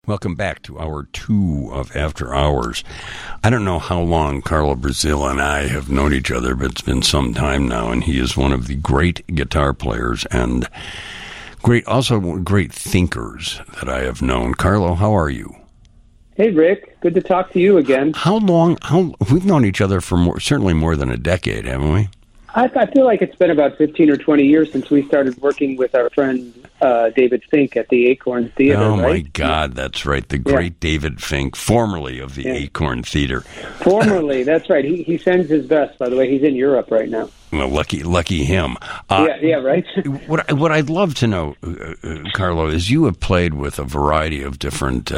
Welcome back to Hour 2 of After Hours. I don't know how long Carlo Brazil and I have known each other, but it's been some time now, and he is one of the great guitar players and also great thinkers that I have known. Carlo, how are you? Hey, Rick. Good to talk to you again. We've known each other for certainly more than a decade, haven't we? I feel like it's been about 15 or 20 years since we started working with our friend David Fink at the Acorn Theater. Oh, right? my God, that's right. The great David Fink, formerly of the Acorn Theater. Formerly, that's right. He sends his best, by the way. He's in Europe right now. Well, lucky him. Yeah, right. What I'd love to know, Carlo, is you have played with a variety of different...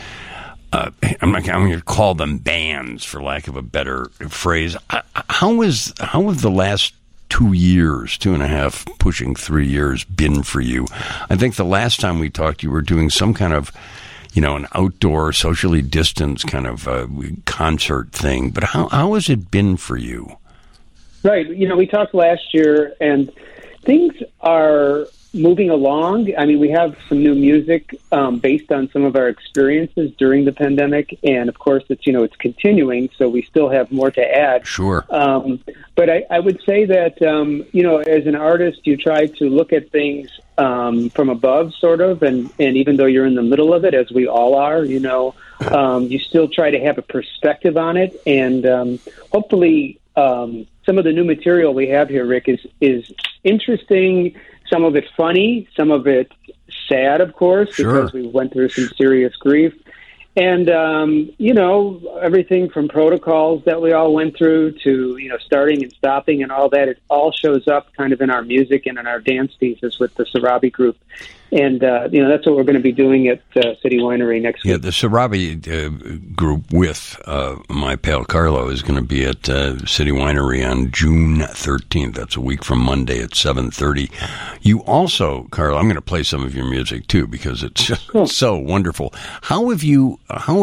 I'm going to call them bands, for lack of a better phrase. How have the last 2 years, 2.5, pushing 3 years, been for you? I think the last time we talked, you were doing some kind of, an outdoor, socially distanced kind of concert thing. But how has it been for you? Right. We talked last year, and things are moving along. I mean, we have some new music based on some of our experiences during the pandemic, and of course, it's continuing, so we still have more to add. Sure. But I would say that as an artist, you try to look at things from above, sort of, and even though you're in the middle of it, as we all are, you still try to have a perspective on it, and hopefully, some of the new material we have here, Rick, is interesting. Some of it funny, some of it sad, of course, because we went through some serious grief. And, everything from protocols that we all went through to, starting and stopping and all that, it all shows up kind of in our music and in our dance pieces with the Sarabi group. And, that's what we're going to be doing at City Winery next week. Yeah, the Sarabi group with my pal Carlo is going to be at City Winery on June 13th. That's a week from Monday at 7:30. You also, Carlo, I'm going to play some of your music too because it's just so wonderful. How have you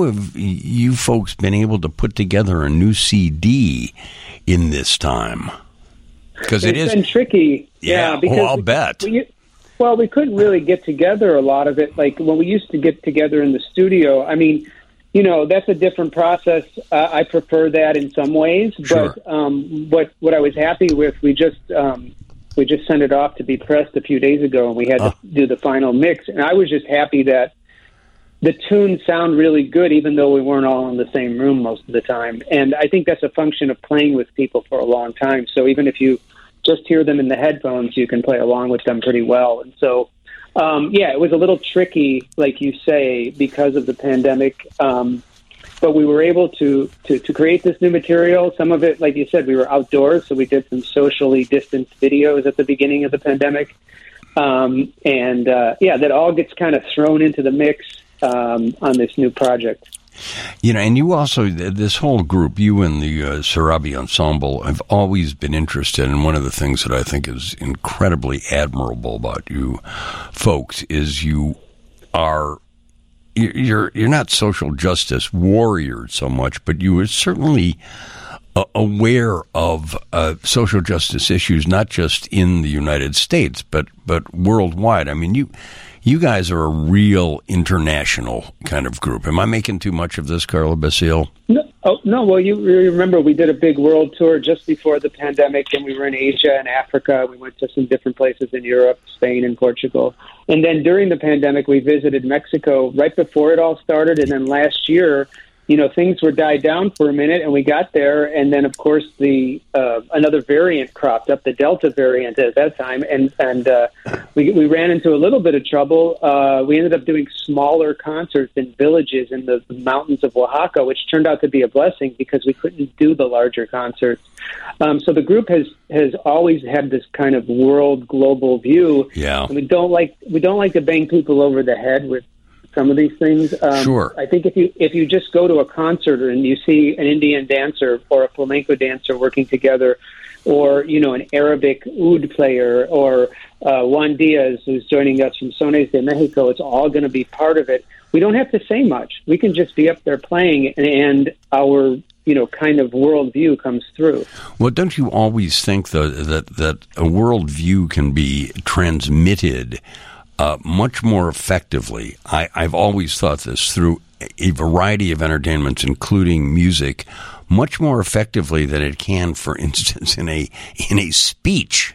folks been able to put together a new CD in this time? Because it's been tricky. Yeah, because I'll bet. We couldn't really get together a lot of it. Like when we used to get together in the studio, I mean, that's a different process. I prefer that in some ways. Sure. But what I was happy with, we just sent it off to be pressed a few days ago, and we had to do the final mix. And I was just happy that the tunes sound really good, even though we weren't all in the same room most of the time. And I think that's a function of playing with people for a long time. So even if you just hear them in the headphones, you can play along with them pretty well. And so, it was a little tricky, like you say, because of the pandemic. But we were able to create this new material. Some of it, like you said, we were outdoors, so we did some socially distanced videos at the beginning of the pandemic. That all gets kind of thrown into the mix on this new project. And you also, this whole group, you and the Sarabi Ensemble, have always been interested in one of the things that I think is incredibly admirable about you folks is you're not social justice warriors so much, but you are certainly aware of social justice issues, not just in the United States, but worldwide. I mean, you guys are a real international kind of group. Am I making too much of this, Carlo Basile? No. Well, you remember we did a big world tour just before the pandemic, and we were in Asia and Africa. We went to some different places in Europe, Spain, and Portugal. And then during the pandemic, we visited Mexico right before it all started. And then last year, things were died down for a minute, and we got there, and then of course the another variant cropped up, the Delta variant at that time, and we ran into a little bit of trouble. We ended up doing smaller concerts in villages in the mountains of Oaxaca, which turned out to be a blessing because we couldn't do the larger concerts. So the group has always had this kind of global view. Yeah, and we don't like to bang people over the head with some of these things. Sure. I think if you just go to a concert and you see an Indian dancer or a flamenco dancer working together, or an Arabic oud player, or Juan Diaz who's joining us from Sones de Mexico, it's all going to be part of it. We don't have to say much. We can just be up there playing, and our kind of worldview comes through. Well, don't you always think that a worldview can be transmitted much more effectively. I've always thought this through a variety of entertainments, including music, much more effectively than it can, for instance, in a speech.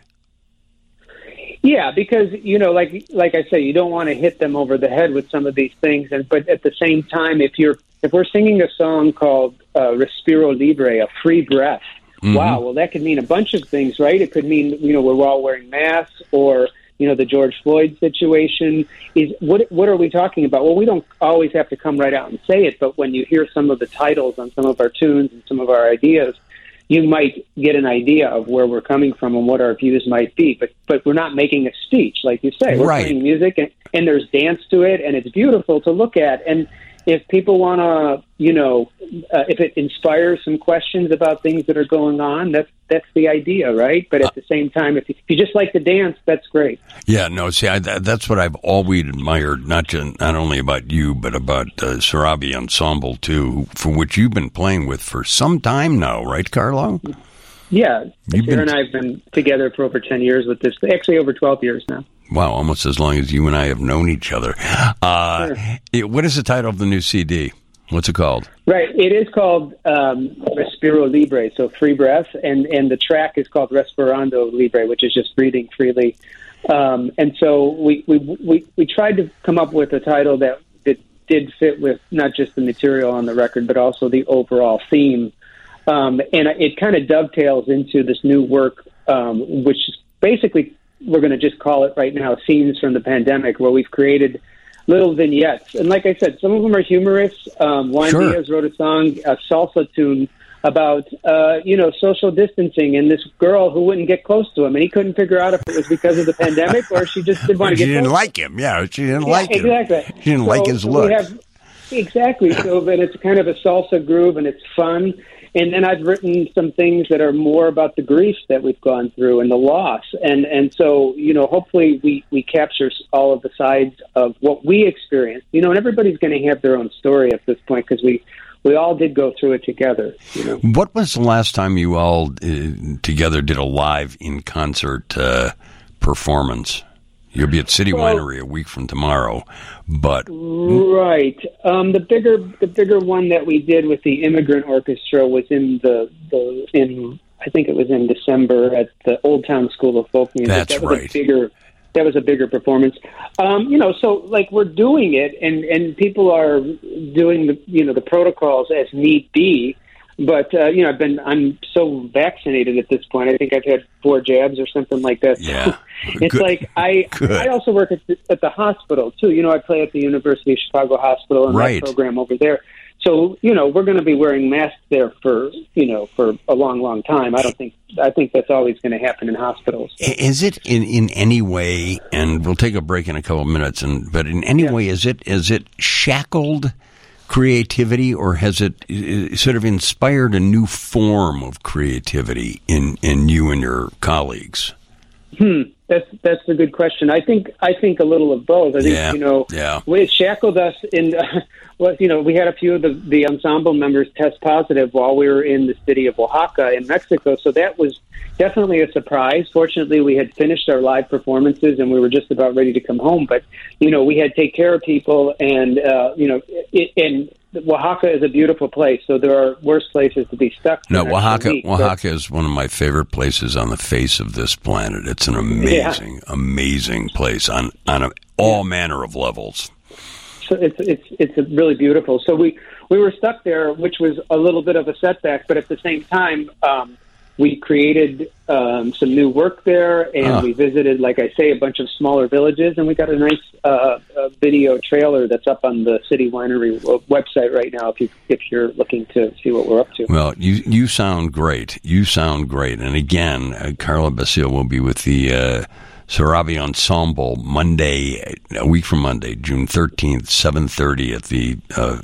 Yeah, because, you know, like I say, you don't want to hit them over the head with some of these things, but at the same time, if we're singing a song called Respiro Libre, a free breath, wow, well, that could mean a bunch of things, right? It could mean, you know, we're all wearing masks, or, you know, the George Floyd situation. What are we talking about? Well, we don't always have to come right out and say it, but when you hear some of the titles on some of our tunes and some of our ideas, you might get an idea of where we're coming from and what our views might be. But we're not making a speech, like you say. We're playing music, and there's dance to it, and it's beautiful to look at. And if people want to, you know, if it inspires some questions about things that are going on, that's the idea, right? But at the same time, if you just like to dance, that's great. Yeah, no, see, that's what I've always admired, not only about you, but about Sarabi Ensemble, too, for which you've been playing with for some time now, right, Carlo? Yeah, Sarah and I have been together for over 10 years with this, actually over 12 years now. Wow, almost as long as you and I have known each other. Sure. What is the title of the new CD? What's it called? Right, it is called Respiro Libre, so free breath, and the track is called Respirando Libre, which is just breathing freely. And so we tried to come up with a title that did fit with not just the material on the record, but also the overall theme. And it kind of dovetails into this new work, which is basically, we're going to just call it right now, Scenes from the Pandemic, where we've created little vignettes. And like I said, some of them are humorous. Juan Diaz wrote a song, a salsa tune, about, social distancing and this girl who wouldn't get close to him. And he couldn't figure out if it was because of the pandemic or she just didn't want to get close. She didn't like him. Yeah, she didn't like him. Exactly. She didn't like his look. Exactly. So, but it's kind of a salsa groove, and it's fun. And then I've written some things that are more about the grief that we've gone through and the loss. And so, you know, hopefully we capture all of the sides of what we experienced. You know, and everybody's going to have their own story at this point, because we all did go through it together. You know? What was the last time you all together did a live in-concert performance? You'll be at City Winery a week from tomorrow, but right. The bigger one that we did with the Immigrant Orchestra was in I think it was in December at the Old Town School of Folk Music. That's right. That was a bigger performance. So like we're doing it, and people are doing the protocols as need be. But I'm so vaccinated at this point. I think I've had 4 jabs or something like that. Yeah, it's like I also work at the hospital too. You know, I play at the University of Chicago Hospital and that program over there. So we're going to be wearing masks there for a long, long time. I think that's always going to happen in hospitals. Is it in any way? And we'll take a break in a couple of minutes. But in any way, is it shackled creativity, or has it sort of inspired a new form of creativity in you and your colleagues? That's a good question. I think a little of both. I think it shackled us in. We had a few of the ensemble members test positive while we were in the city of Oaxaca in Mexico, so that was definitely a surprise. Fortunately, we had finished our live performances and we were just about ready to come home, but we had to take care of people, and and Oaxaca is a beautiful place, so there are worse places to be stuck. No, Oaxaca is one of my favorite places on the face of this planet. It's an amazing place on all manner of levels. So it's really beautiful. So we were stuck there, which was a little bit of a setback, but at the same time, we created some new work there, and we visited, like I say, a bunch of smaller villages, and we got a nice video trailer that's up on the City Winery website right now if you're looking to see what we're up to. Well, you sound great. You sound great. And again, Carlo Basile will be with the Sarabi Ensemble Monday, a week from Monday, June 13th, 7:30 at the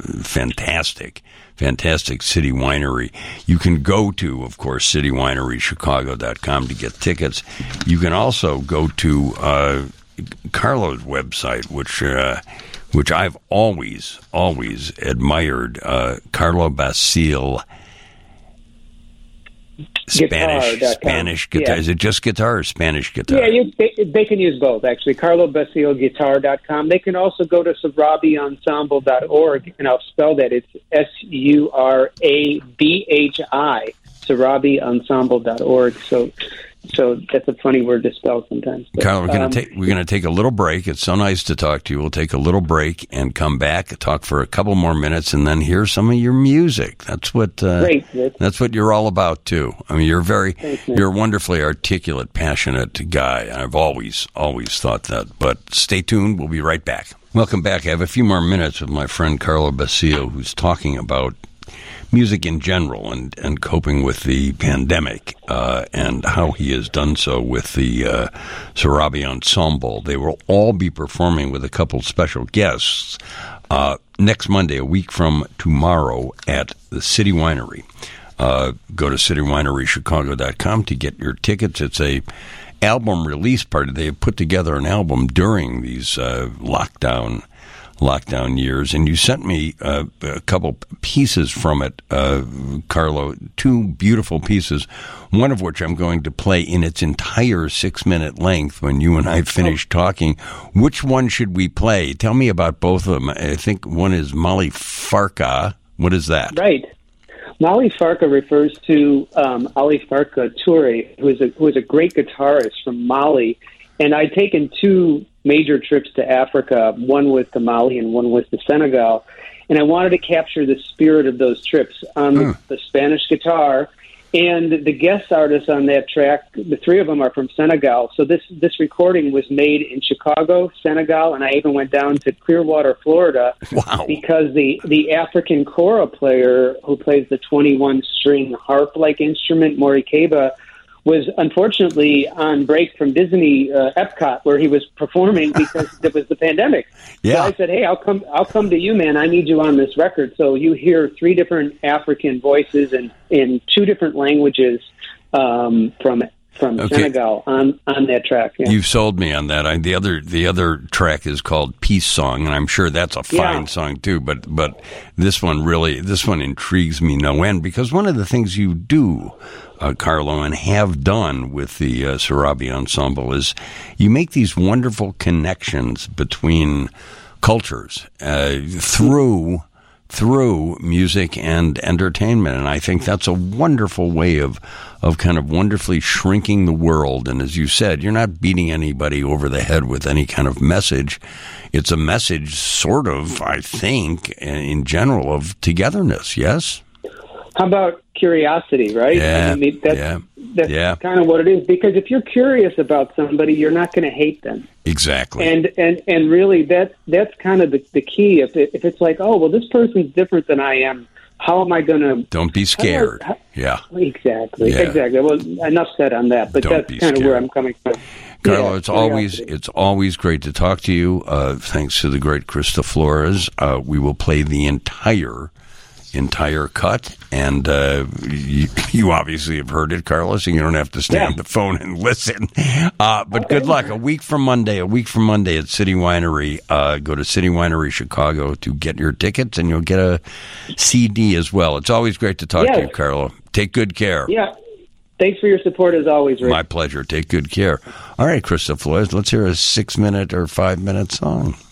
fantastic City Winery. You can go to, of course, citywinerychicago.com to get tickets. You can also go to Carlo's website, which I've always admired, Carlo Basile. Spanish guitar. Yeah. Is it just guitar or Spanish guitar? Yeah, they can use both, actually. CarloBasilguitar.com. They can also go to SarabiEnsemble.org, and I'll spell that. It's SURABHI, SarabiEnsemble.org. So that's a funny word to spell sometimes. But, Carlo, we're going to take a little break. It's so nice to talk to you. We'll take a little break and come back, talk for a couple more minutes, and then hear some of your music. That's what that's what you're all about too. I mean, you're a wonderfully articulate, passionate guy, and I've always thought that. But stay tuned. We'll be right back. Welcome back. I have a few more minutes with my friend Carlo Basilio, who's talking about music in general and coping with the pandemic and how he has done so with the Sarabi Ensemble. They will all be performing with a couple special guests next Monday, a week from tomorrow, at the City Winery. Go to citywinerychicago.com to get your tickets. It's a album release party. They have put together an album during these lockdown years, and you sent me a couple pieces from it, Carlo, two beautiful pieces, one of which I'm going to play in its entire 6-minute length when you and I finish talking. Which one should we play? Tell me about both of them. I think one is Mali Farka. What is that? Right. Mali Farka refers to Ali Farka Toure, who is a great guitarist from Mali. And I'd taken two major trips to Africa. One was to Mali and one was to Senegal. And I wanted to capture the spirit of those trips on the Spanish guitar. And the guest artists on that track, the three of them are from Senegal. So this recording was made in Chicago, Senegal, and I even went down to Clearwater, Florida. Wow. Because the African kora player who plays the 21-string harp-like instrument, Mori Keba, was unfortunately on break from Disney Epcot, where he was performing because it was the pandemic. Yeah. So I said, "Hey, I'll come to you, man. I need you on this record." So you hear three different African voices and in two different languages from Senegal on that track. Yeah. You've sold me on that. The other track is called Peace Song, and I'm sure that's a fine song too. But this one intrigues me no end, because one of the things you do, Carlo, and have done with the Sarabi Ensemble is you make these wonderful connections between cultures through music and entertainment. And I think that's a wonderful way of kind of wonderfully shrinking the world. And as you said, you're not beating anybody over the head with any kind of message. It's a message sort of, I think, in general, of togetherness, yes? How about curiosity, right? Yeah, I mean, that's kind of what it is. Because if you're curious about somebody, you're not going to hate them. Exactly. And really, that's kind of the key. If it's like, oh, well, this person's different than I am, how am I going to... Don't be scared. Exactly. Yeah. Exactly. Well, enough said on that, but that's kind of where I'm coming from. Carlo, it's always great to talk to you. Thanks to the great Krista Flores. We will play the entire cut, and you obviously have heard it, Carlos, and you don't have to stay on the phone and listen. But good luck. A week from Monday at City Winery. Go to City Winery Chicago to get your tickets, and you'll get a CD as well. It's always great to talk to you, Carlo. Take good care. Yeah. Thanks for your support as always, Rick. My pleasure. Take good care. All right, Krista Flores, let's hear a 6-minute or 5-minute song.